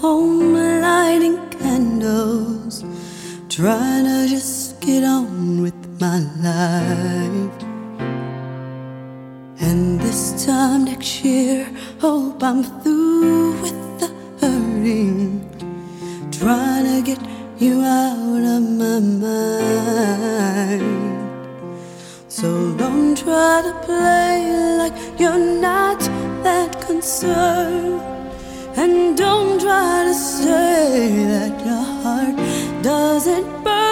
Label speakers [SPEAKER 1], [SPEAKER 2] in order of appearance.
[SPEAKER 1] home lighting candles, trying to just get on with my life. And this time next year, hope I'm through with the hurting, trying to get you out of my mind. So don't try to play like you're not that concerned, and don't try to say that your heart doesn't burn.